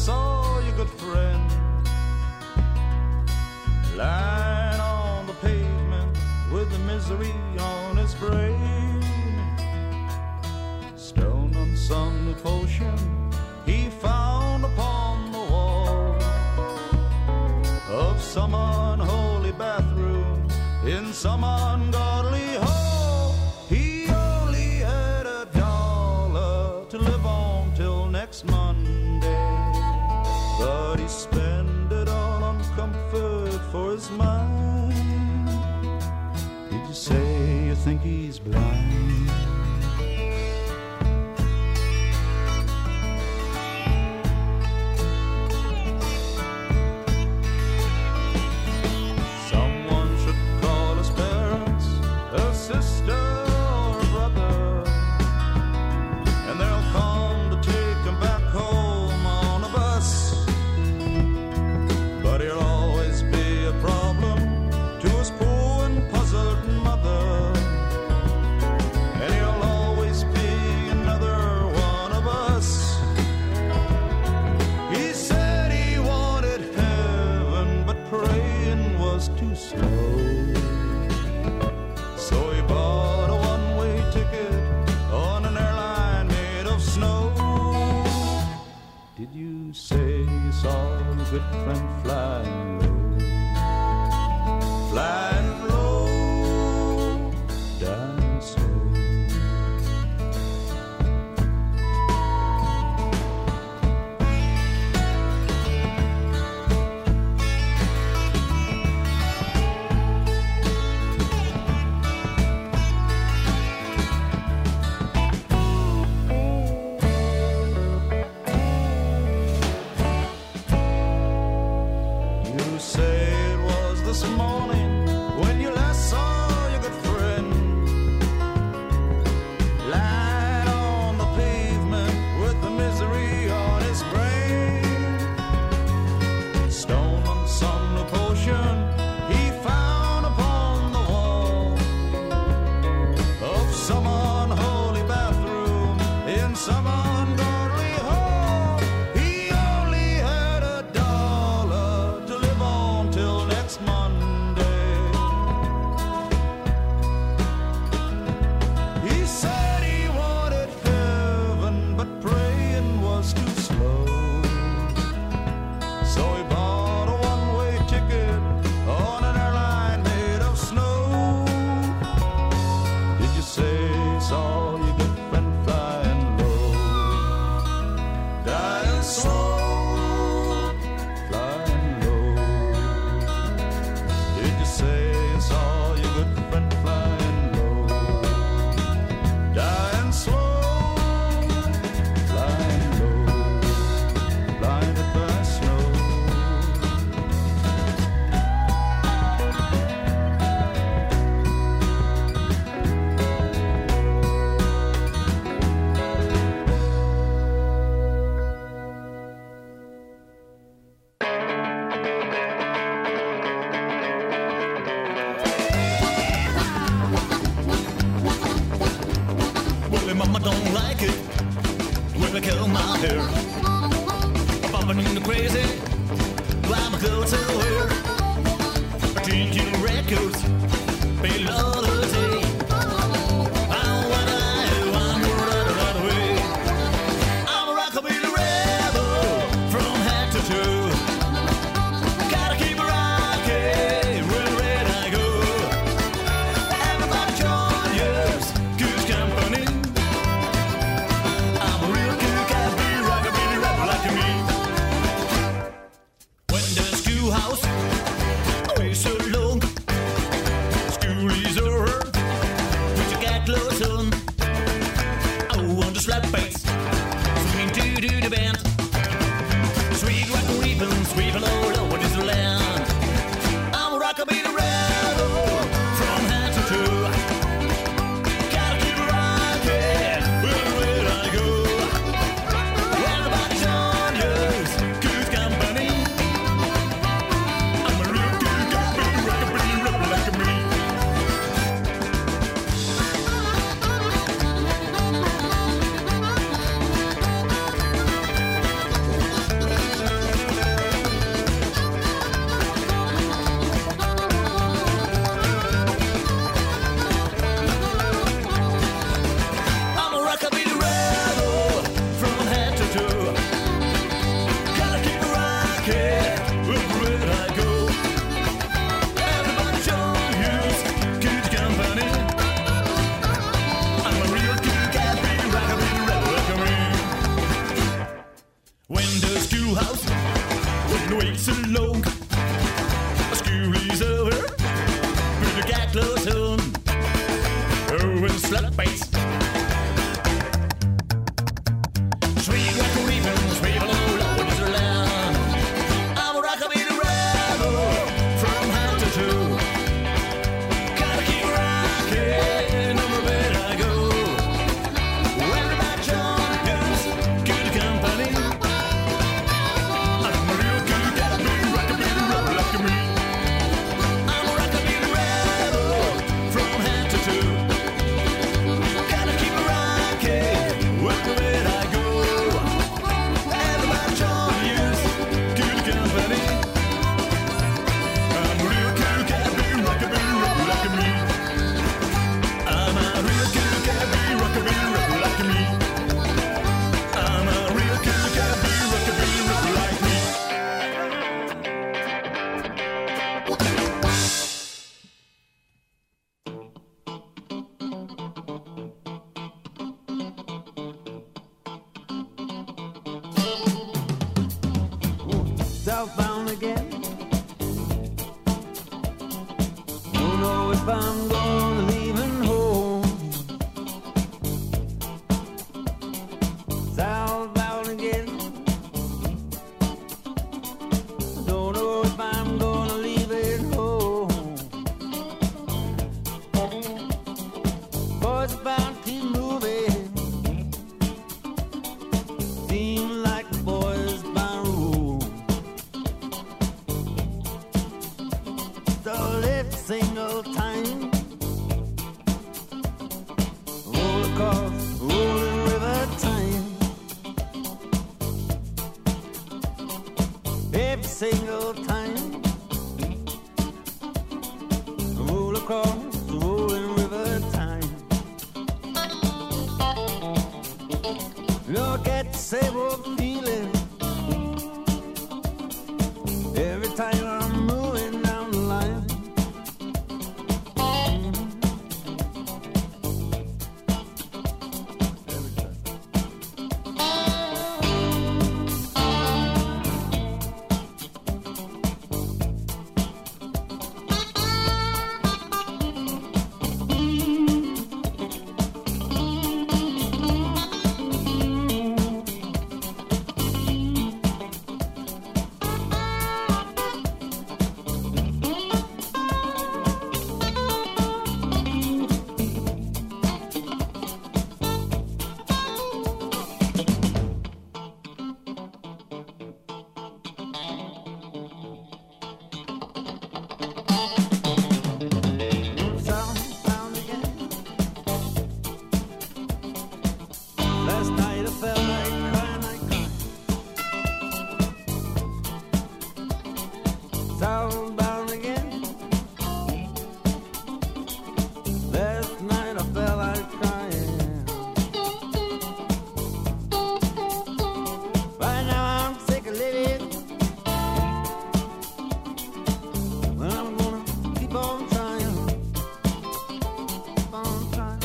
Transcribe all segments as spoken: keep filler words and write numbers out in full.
saw your good friend lying on the pavement with the misery on his brain. Stone on some new potion he found upon the wall of some unholy bathroom in some ungodly hall. He only had a dollar to live on till next Monday, but he spent it all on comfort for his mind. Did you say you think he's blind? Someone should call his parents, a sister or a brother, and they'll come to take him back home on a bus. But he'll always be a problem to his poor and puzzled mother, and he'll always be another one of us. He said he wanted heaven, but praying was too slow, so he bought a one-way ticket on an airline made of snow. Did you say you saw your good friend flying low, flying low, dying slow? You say it was this morning when you last saw your good friend lying on the pavement with the misery on his brain. Stone on some new potion he found upon the wall of some unholy bathroom in some ungodly hall. He only had a dollar to live on till next Monday. He said he wanted heaven, but praying was too slow, so he bought a one-way ticket on an airline made of snow. Did you say you saw your good friend flying low, dying slow, flying low? Did you say you saw your good friend flying low, dying slow, flying low, blinded by snow? Well, if mama don't like it when I curl my hair, bumping into crazy, why my girl to her? Change your records, pay loyalty. I want I want more right, right away. I'm a rockabilly rebel from head to toe. Gotta keep it rocking, really ready I go. Everybody join yours, good company. I'm a real cool cat, be rockabilly rebel like me. When the schoolhouse away so long, school is over, put your cat clothes on. Oh, on the slap bass, swinging to do the band. Sweet rock and weeping, sweeping all over this land. I'm a rockabilly rebel from head to toe. Gotta keep it rocking, wherever I go. Everybody join yours, good company. I'm in the week so long. School is over, put the cat clothes on. Oh, and slut face. Sweet like a weaving, sweet below, low in the land. I'm a rockabilly rebel from hand to toe. Gotta keep rocking, no more where I go. When the bad champions, good company. I'm a real good gotta be rockabilly rebel like me. I'm a rockabilly rebel from hand to toe. Gotta keep rocking, where I go. And the bad champions, good company. I'm a real good gotta be rockabilly rebel like me. I'm a real good gotta be rockabilly rebel like me. I'm a real good gotta be rockabilly rebel like me. Southbound again. Don't know if I'm gonna leaving home. Southbound again. Don't know if I'm gonna leave it home. Boys about to keep moving. Seem like the boys by rule. So every single time roll across rolling river time. Every single time roll across rolling river time. You know, I get the same old feeling every time I'm moving down the line. Southbound again. Last night I felt like crying, like crying. Southbound again. Last night I felt like crying. Right now I'm sick of living. But I'm gonna keep on trying. Keep on trying.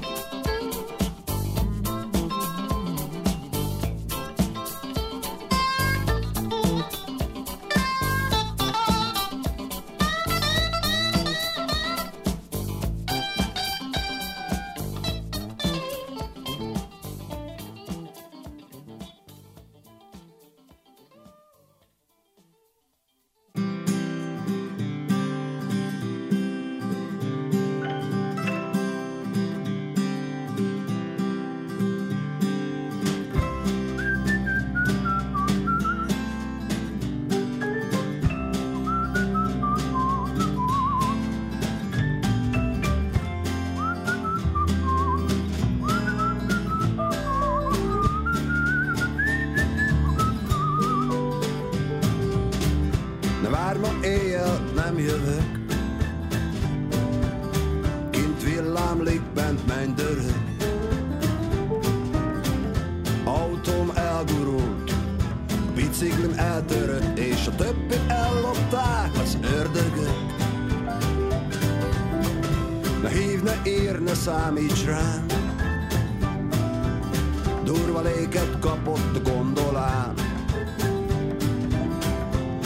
Ne várj ma éjjel, nem jövök. Kint villámlik, bent mennydörög. Autóm elgurult, biciklim eltörött, és a többi ellopták az ördögök. Ne hívj, ne ír, ne számíts rám. Durva léket kapott a gondolám.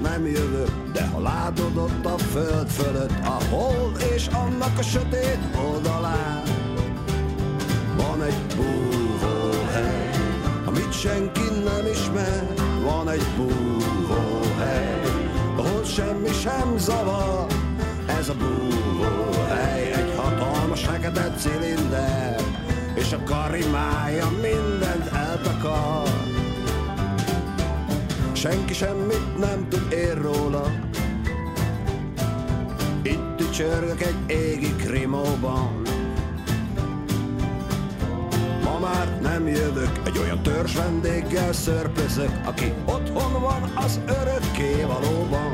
nem jövök, de ha látod ott a föld fölött a hold és annak a sötét oldalán van egy búvóhely, amit senki nem ismer. Van egy búvóhely, ahol semmi sem zavar. Ez a búvóhely egy hatalmas fekete cilinder, és a karimája mindent eltakar. Senki semmit nem tud ér róla. Itt tücsörgök egy égi krimóban. Ma már nem jövök, egy olyan törzs vendéggel szörpözök, aki otthon van az örökké valóban.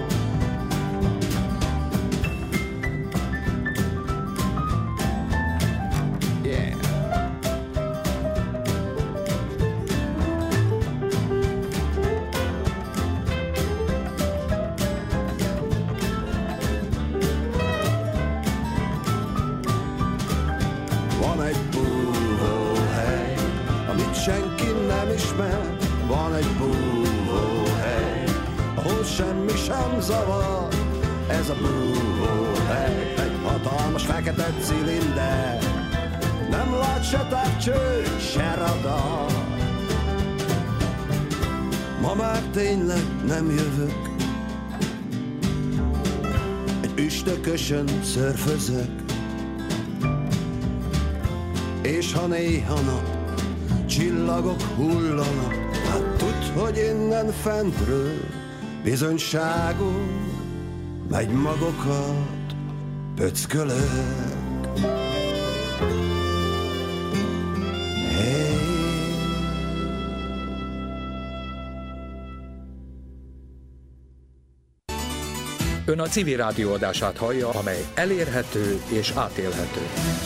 Yeah. Van egy búvóhely, amit senki nem ismer. Van egy búvóhely, ahol semmi sem zavar. Ez a búvóhely egy hatalmas fekete cilinder, nem lát se távcső, se radar. Ma már tényleg nem jövök, egy üstökösön szörfözök, és ha néha nap csillagok hullanak, hát tudd, hogy innen fentről bizonyságú megy magokat pöckölök. Hey. Ön a civil rádió adását hallja, amely elérhető és átélhető.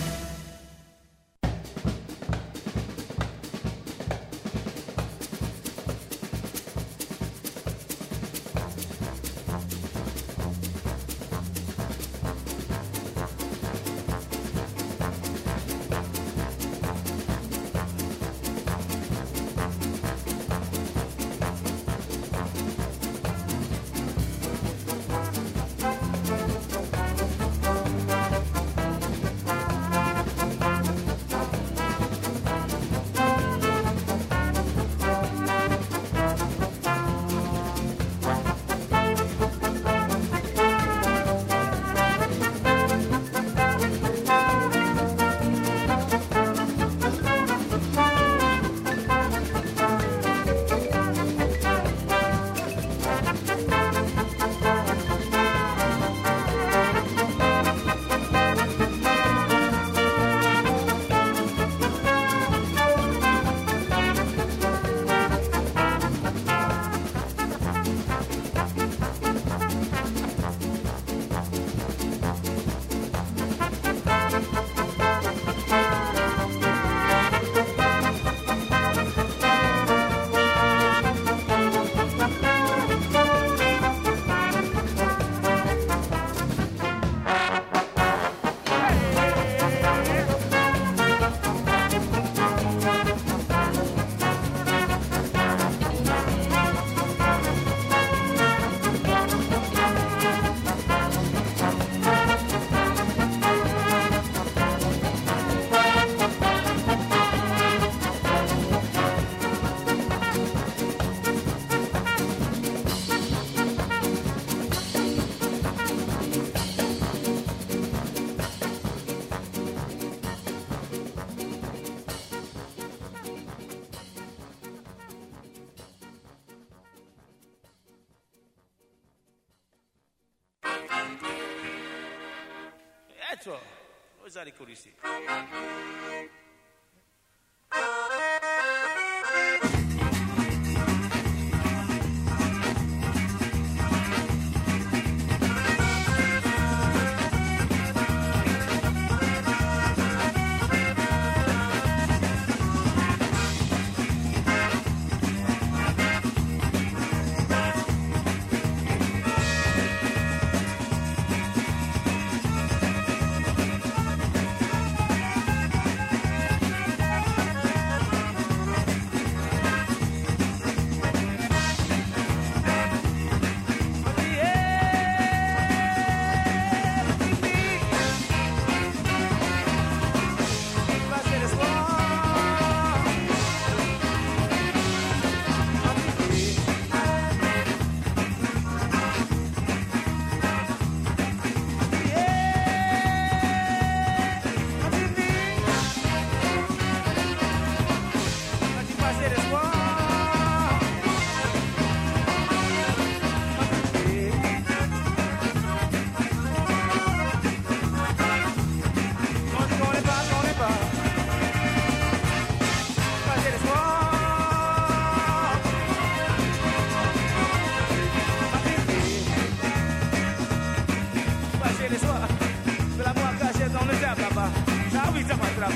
Ecco, usare curiosità. avisa para atrás.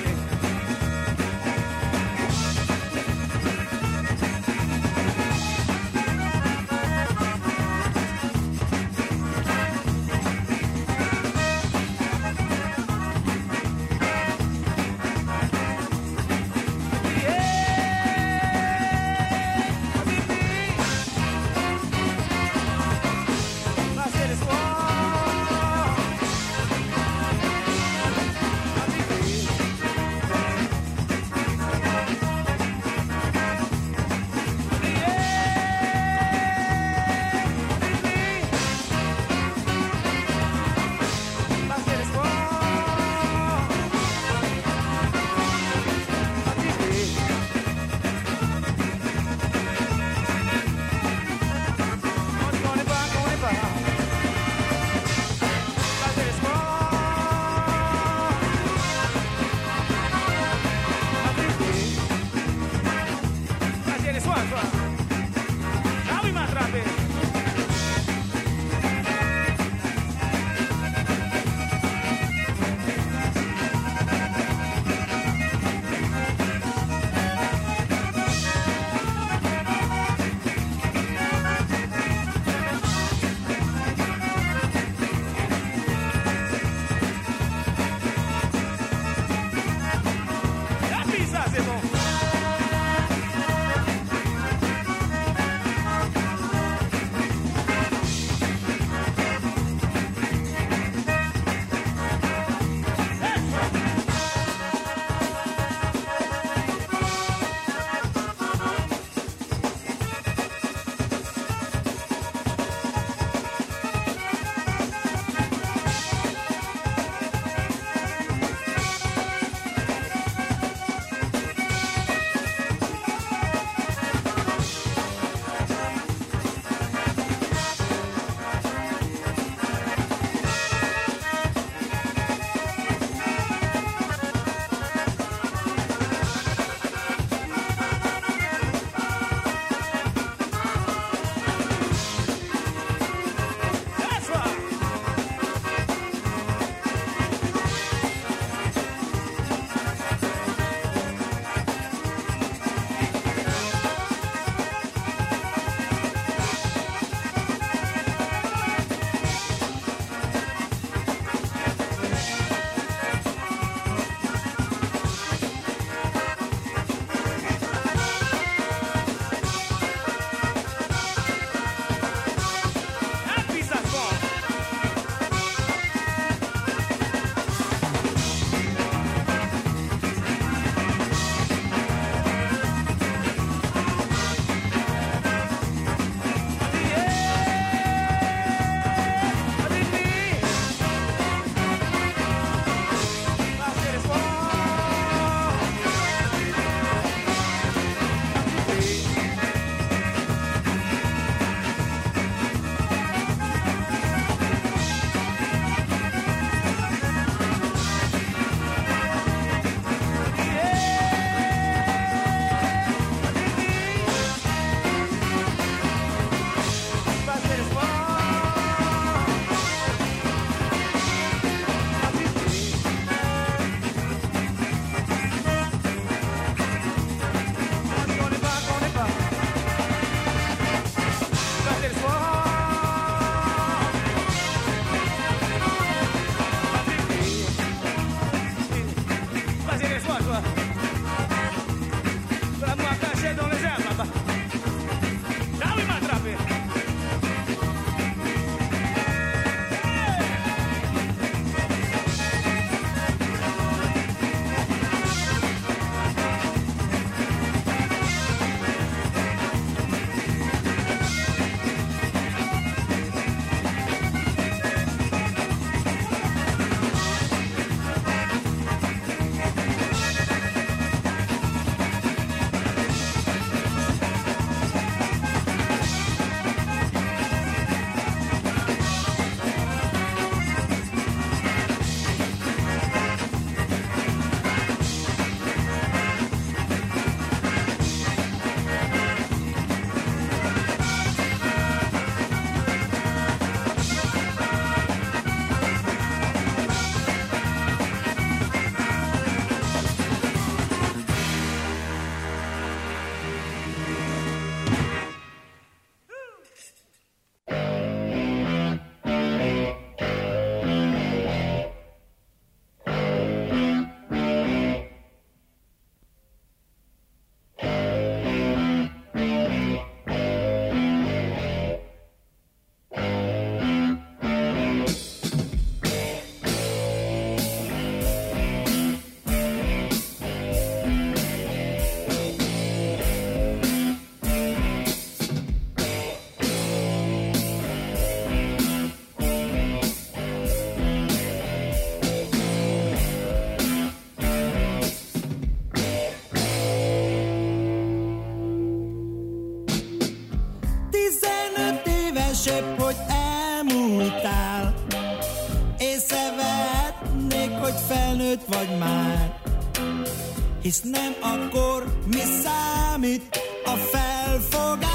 épp, hogy elmúltál. Észrevehetnék, hogy felnőtt vagy már. Hisz nem akkor mi számít a felfogás.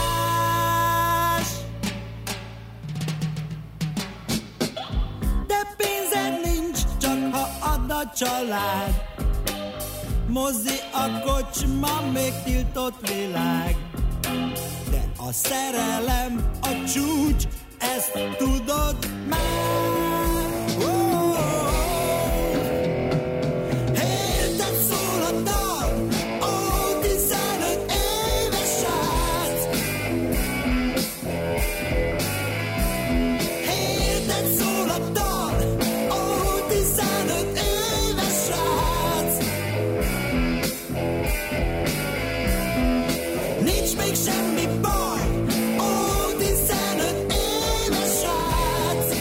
De pénzed nincs, csak ha ad a család. Mozi, a kocsma, még tiltott világ. De a szerelem a csúcs, ezt tudod már. Oh, érted szól a dal, ó, tizenöt éves srác. Érted szól a dal, ó, tizenöt éves srác. Nincs még semmi baj, ó, tizenöt éves srác.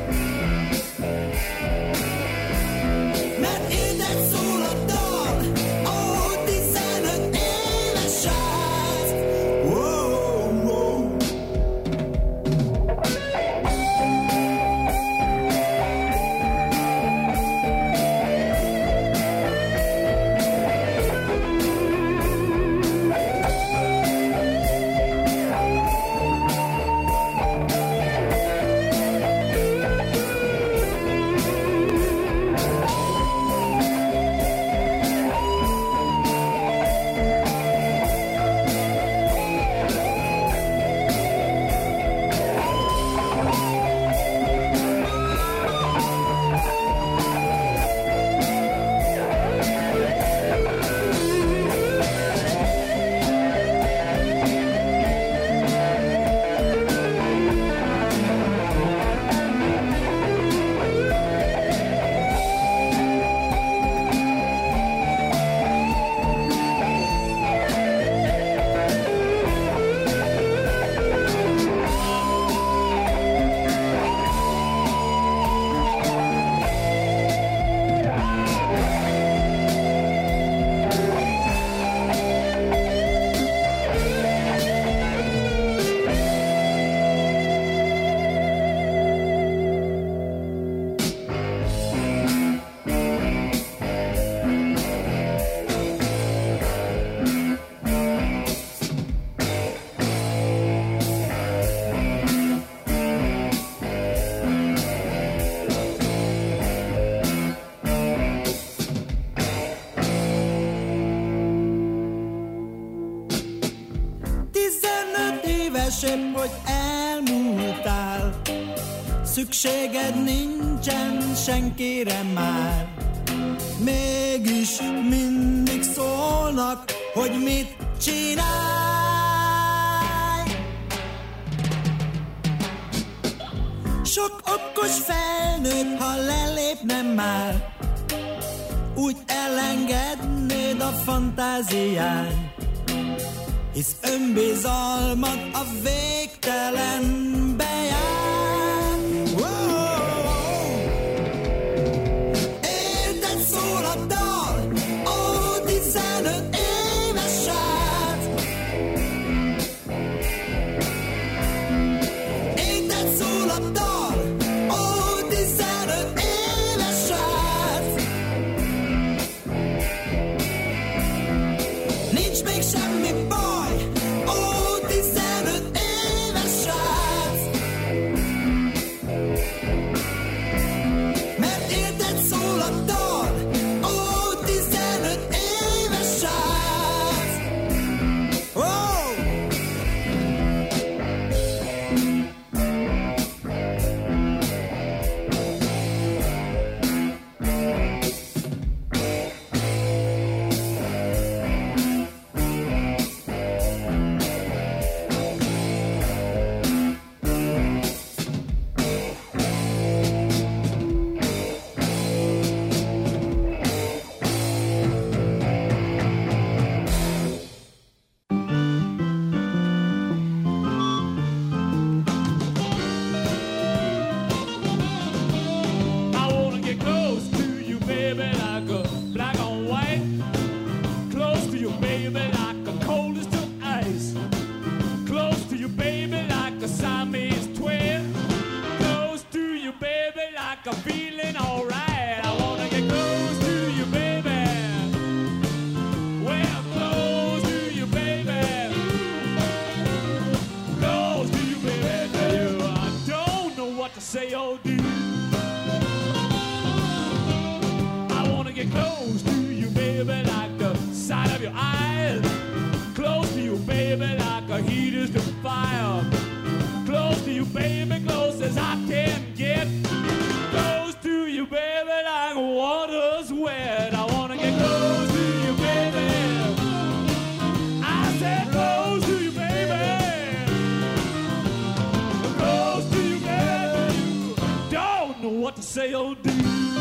Mert érted szól a dal, ó, tizenöt éves srác. Wow, wow. Tizenöt éves épp, hogy elmúltál. Szükséged nincsen senkire már. Mégis mindig szólnak, hogy mit csinálj. Sok okos felnőtt, ha lelépne már, úgy elengednéd a fantáziád. Hisz önbizalmad a végtelenbe jár. Wow! Érted szól a dal, ó, tizenöt éves srác. Érted szól a dal, ó, tizenöt éves srác. Nincs még semmi baj, ó, tizenöt éves srác. to say or do. I wanna get close to you, baby, like the sight of your eyes. Close to you, baby, like a heat is to fire. Close to you, baby, close as I can get. Close to you, baby, like water's wet. I wanna get close to you, baby. I said close to you, baby. Close to you, baby. Don't know what to say or do.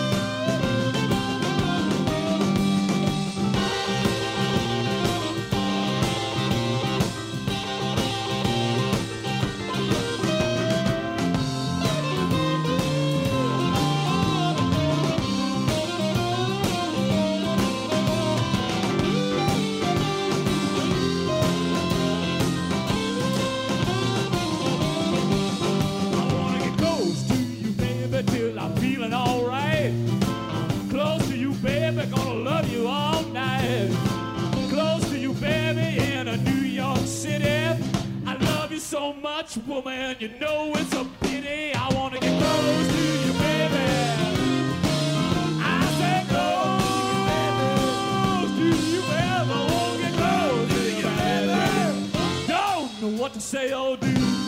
Till I'm feeling alright. Close to you, baby, gonna love you all night. Close to you, baby, in a New York City. I love you so much, woman, you know it's a pity. I wanna get close to you, baby. I say close to you, baby. I wanna get close to you, baby. Don't know what to say or do.